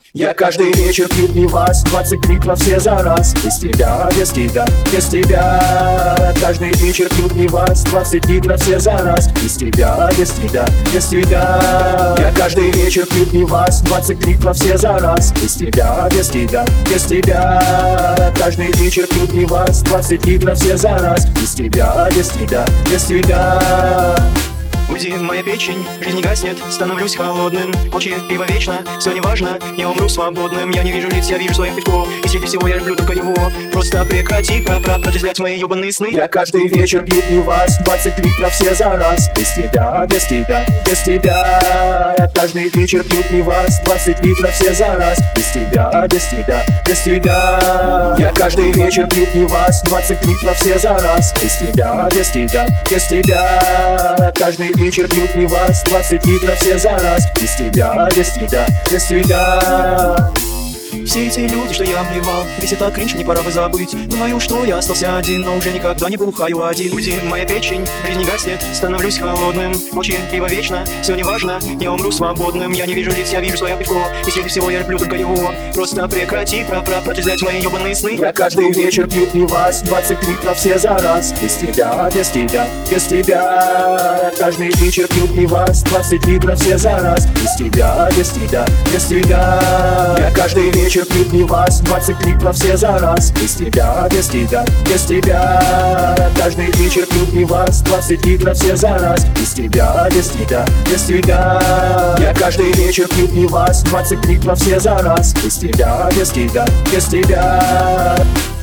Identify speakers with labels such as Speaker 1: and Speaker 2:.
Speaker 1: Я каждый вечер пью пивас, 20 литров все за раз. Без тебя, без тебя, без тебя. Каждый вечер пью пивас, 20 литров все за раз. Без тебя, без тебя, без тебя. Я каждый вечер пью пивас, 20 литров все за раз. Без тебя, без тебя, без тебя. Каждый вечер пью пивас, 20 литров все за раз. Без тебя, без тебя, без тебя.
Speaker 2: Уйди, моя печень, жизнь не гаснет, становлюсь холодным. Молчи, пиво вечно, все не важно, я умру свободным. Я не вижу лиц, я вижу свое пивко, и среди всего я люблю только его. Просто прекрати протрезвлять мои ебаные сны.
Speaker 1: Я каждый вечер пью пивас, 20 литров все за раз. Без тебя, без тебя, без тебя. Я каждый вечер пью пивас, 20 литров все за раз. Без тебя, без тебя, без тебя. Я каждый вечер пью пивас, 20 литров все за раз. Без тебя, без тебя, без тебя. Я каждый вечер пью пивас, 20 литров все за раз. Без тебя, без тебя, без тебя.
Speaker 2: Все эти люди, что я обливал, весь этот кринж мне пора бы забыть. Думаю, что я остался один, но уже никогда не бухаю один. Уйди, моя печень, жизнь не гаснет, становлюсь холодным. Молчи, пиво вечно, все не важно, я умру свободным. Я не вижу лиц, я вижу свое пивко, и среди всего я люблю только его. Просто прекрати протрезвлять мои ебаные сны.
Speaker 1: Я каждый вечер пью пивас, 20 литров все за раз. Без тебя, без тебя, без тебя. Я каждый вечер пью пивас, 20 литров все за раз. Без тебя, без тебя, без тебя. Я каждый вечер пью пивас, 20 литров все за раз. Без тебя, без тебя, без тебя. Я каждый вечер пью пивас, 20 литров все за раз. Без тебя, без тебя, без тебя. Я каждый вечер пью пивас, 20 литров все за раз. Без тебя, без тебя, без тебя.